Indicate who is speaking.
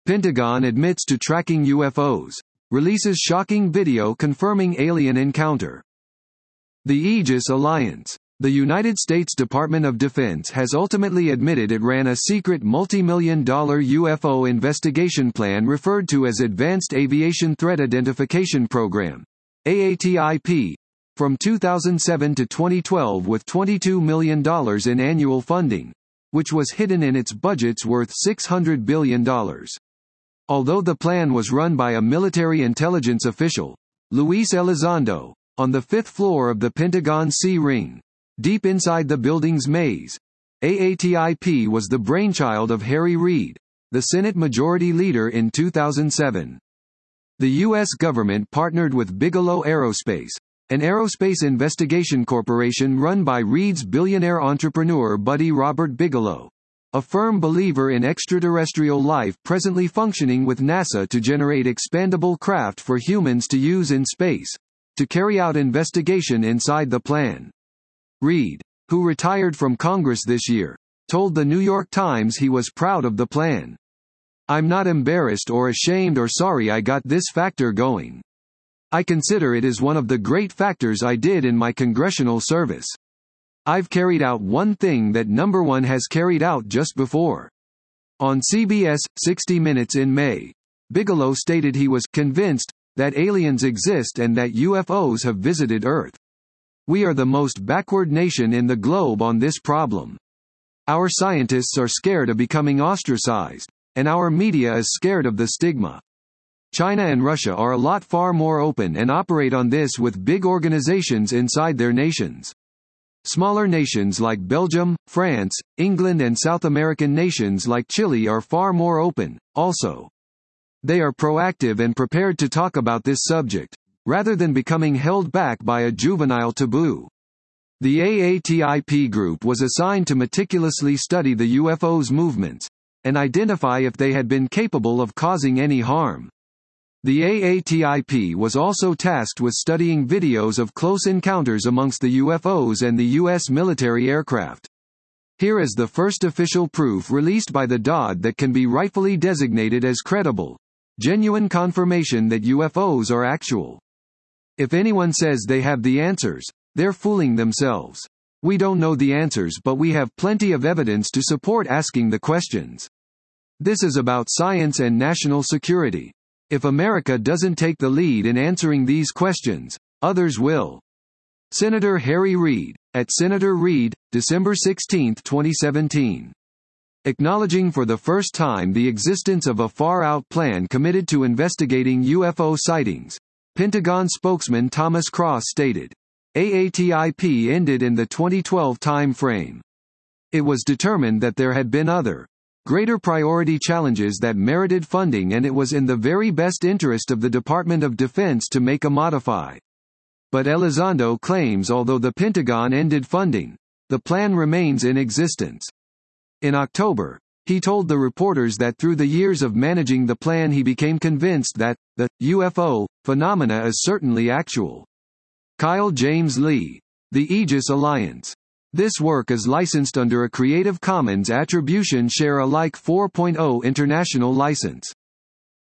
Speaker 1: Pentagon admits to tracking UFOs. Releases shocking video confirming alien encounter. The Aegis Alliance. The United States Department of Defense has ultimately admitted it ran a secret multi-million-dollar UFO investigation plan referred to as Advanced Aviation Threat Identification Program, AATIP, from 2007 to 2012 with $22 million in annual funding, which was hidden in its budgets worth $600 billion. Although the plan was run by a military intelligence official, Luis Elizondo, on the fifth floor of the Pentagon C-Ring, deep inside the building's maze, AATIP was the brainchild of Harry Reid, the Senate Majority Leader in 2007. The U.S. government partnered with Bigelow Aerospace, an aerospace investigation corporation run by Reid's billionaire entrepreneur buddy Robert Bigelow, a firm believer in extraterrestrial life presently functioning with NASA to generate expandable craft for humans to use in space, to carry out investigation inside the plan. Reid, who retired from Congress this year, told the New York Times he was proud of the plan. "I'm not embarrassed or ashamed or sorry I got this factor going. I consider it is one of the great factors I did in my congressional service. I've carried out one thing that number one has carried out just before." On CBS 60 Minutes in May, Bigelow stated he was convinced that aliens exist and that UFOs have visited Earth. "We are the most backward nation in the globe on this problem. Our scientists are scared of becoming ostracized, and our media is scared of the stigma. China and Russia are a lot far more open and operate on this with big organizations inside their nations. Smaller nations like Belgium, France, England and South American nations like Chile are far more open, also. They are proactive and prepared to talk about this subject, rather than becoming held back by a juvenile taboo." The AATIP group was assigned to meticulously study the UFO's movements, and identify if they had been capable of causing any harm. The AATIP was also tasked with studying videos of close encounters amongst the UFOs and the U.S. military aircraft. Here is the first official proof released by the DoD that can be rightfully designated as credible, genuine confirmation that UFOs are actual. If anyone says they have the answers, they're fooling themselves. We don't know the answers, but we have plenty of evidence to support asking the questions. This is about science and national security. If America doesn't take the lead in answering these questions, others will. Senator Harry Reid, at Senator Reid, December 16, 2017. Acknowledging for the first time the existence of a far-out plan committed to investigating UFO sightings, Pentagon spokesman Thomas Cross stated, AATIP ended in the 2012 time frame. It was determined that there had been other, greater priority challenges that merited funding, and it was in the very best interest of the Department of Defense to make a modify. But Elizondo claims although the Pentagon ended funding, the plan remains in existence. In October, he told the reporters that through the years of managing the plan he became convinced that the UFO phenomena is certainly actual. Kyle James Lee, The Aegis Alliance. This work is licensed under a Creative Commons Attribution Share Alike 4.0 international license.